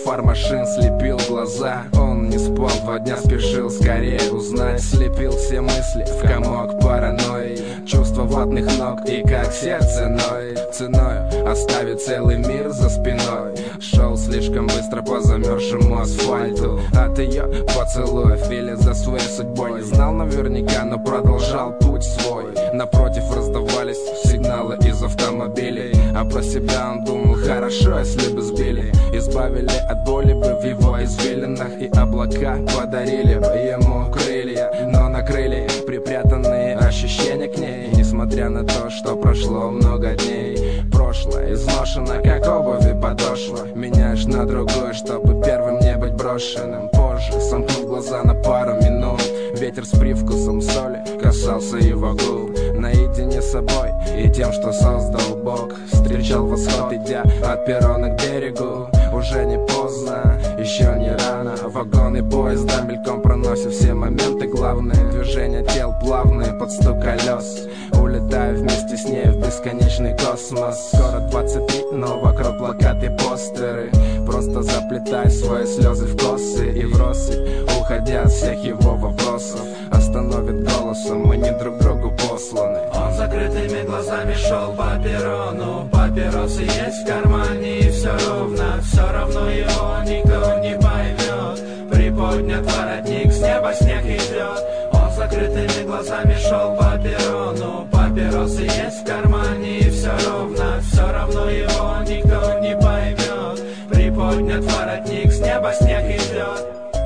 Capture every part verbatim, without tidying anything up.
фар машин слепил глаза. Он не спал два дня, спешил скорее узнать. Слепил все мысли в комок паранойи, чувство ватных ног и как сердце ноет. Ценою оставить целый мир за спиной. Шел слишком быстро по замерзшему асфальту. От ее поцелуев или за своей судьбой не знал наверняка, но продолжал путь свой. Напротив раздавались сигналы из автомобилей, а про себя он думал: хорошо, если бы сбили. Избавили от боли бы в его извилинах, и облака подарили бы ему крылья. Но накрыли припрятанные ощущения к ней, несмотря на то, что прошло много дней. Прошлое изношено, как обувь и подошва. Меняешь на другую, чтобы первым не быть брошенным. Позже, сомкнув глаза на пару минут, ветер с привкусом соли касался его губ. Наедине с собой и тем, что создал Бог, встречал восход, идя от перрона к берегу. Уже не поздно, еще не рано. Вагоны поезда мельком проносят все моменты главные. Движения тел плавные под стук колес. Улетаю вместе с ней в бесконечный космос. Скоро двадцать три, но вокруг плакаты и постеры. Просто заплетай свои слезы в косы и в россыпь, уходя от всех его вопросов, остановит голосом: мы не друг другу посланы. Он закрытыми глазами шел по перрону. Папиросы есть в кармане, и все ровно, все равно его никто не поймет. Приподнят воротник, с неба снег идет. Он закрытыми глазами шел по перрону. Папиросы есть в кармане, и все ровно, все равно его никто не поймет. Приподнят воротник, с неба снег идет.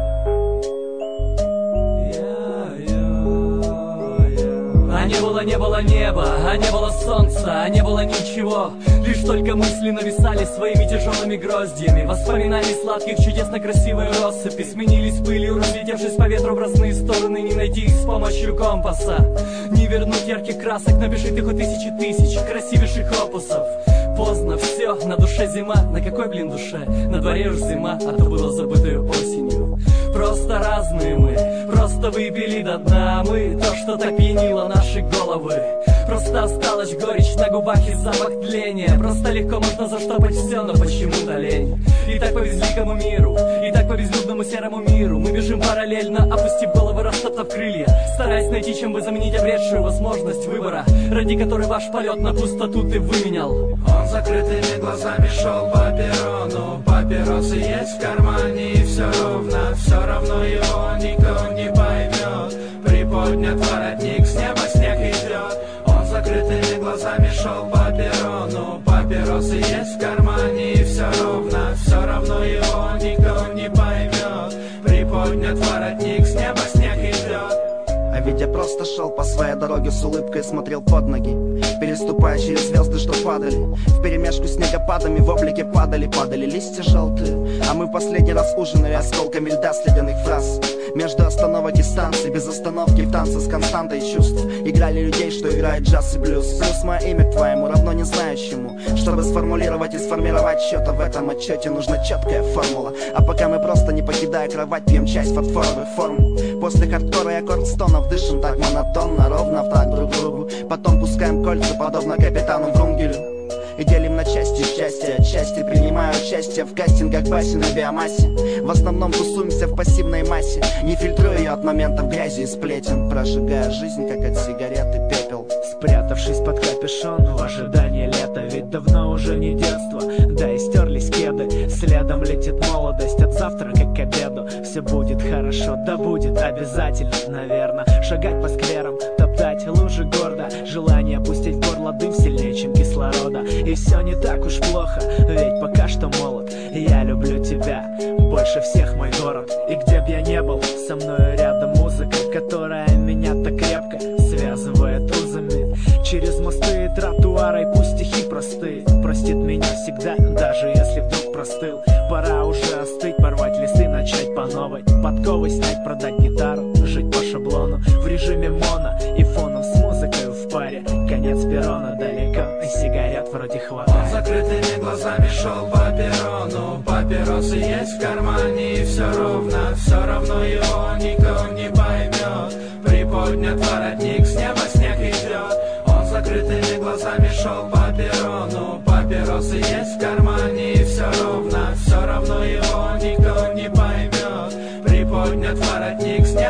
А не было, не было неба, а не было солнца, а не было ничего. Лишь только мысли нависали своими тяжелыми гроздьями. Воспоминаний сладких, чудесно красивой россыпи сменились пылью, разлетевшись по ветру в разные стороны. Не найти их с помощью компаса, не вернуть ярких красок, напиши ты хоть тысячи тысяч красивейших опусов. Поздно, все, на душе зима. На какой, блин, душе? На дворе уж зима, а то было забытую осенью. Просто разные мы, просто выпили до дна мы то, что так пьянило наши головы. Просто осталась горечь на губах и запах тления. Просто легко можно заштопать все, но почему-то лень. И так по безликому миру, и так по безлюдному серому миру мы бежим параллельно, опустив головы, растоптав крылья, стараясь найти, чем бы заменить обретшую возможность выбора, ради которой ваш полет на пустоту ты выменял. Он закрытыми глазами шел по перрону. Папиросы есть в кармане, и все ровно, все равно его никто не поймет. Приподнят воротник, с неба снег идет. Он закрытыми глазами шел по перрону. Папиросы есть в кармане, и все ровно, все равно его никто не поймет. Приподнят воротник, с неба снег идет. А ведь я просто шел по своей дороге с улыбкой, смотрел под ноги, переступая через звезды, что падали. Вперемешку снегопадами в облаке падали, падали листья желтые. А мы в последний раз ужинали осколками льда с ледяных фраз. Между остановок и станций, без остановки в танце с константой чувств. Играли людей, что играет джаз и блюз. Плюс мое имя к твоему равно не знающему. Чтобы сформулировать и сформировать что-то в этом отчете, нужна четкая формула. А пока мы просто, не покидая кровать, пьем часть фарфоровых форм. После хардкора и аккорд стонов дышим так монотонно, ровно в так друг другу. Потом пускаем кольца, подобно капитану Врунгелю. И делим на части счастье, отчасти принимаю участие в кастингах басен на биомассе. В основном тусуемся в пассивной массе, не фильтруя ее от моментов грязи и сплетен, прожигая жизнь, как от сигареты пепел. Спрятавшись под капюшон в ожидании лета, ведь давно уже не детство, да и стерлись кеды. Следом летит молодость от завтрака к обеду. Все будет хорошо, да будет обязательно, наверное. Шагать по скверам, топтать лужи гордо. Желание пустить в горло дым сильнее, чем кислорода. И все не так уж плохо, ведь пока что молод. Я люблю тебя больше всех, мой город. И где б я не был, со мною рядом музыка, которая меня так крепко связывает узами. Через мосты и тротуары, и пусть стихи простые, простит меня всегда, даже если вдруг простыл. Пора уже остыть, порвать листы, начать по новой. Подковы снять, продать гитару, жить по шаблону. В режиме моно и фоном с музыкой в паре. Конец перрона далеко, и сигарет вроде хватает. Он закрытыми глазами шел по перрону. Папиросы есть в кармане, и все ровно, все равно его никто не поймет. Приподнят воротник, с неба снег идет. Он закрытыми глазами шел по перрону. Папиросы есть в кармане, и все ровно, все равно его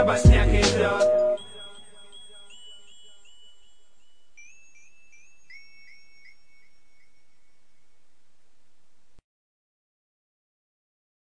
небо, с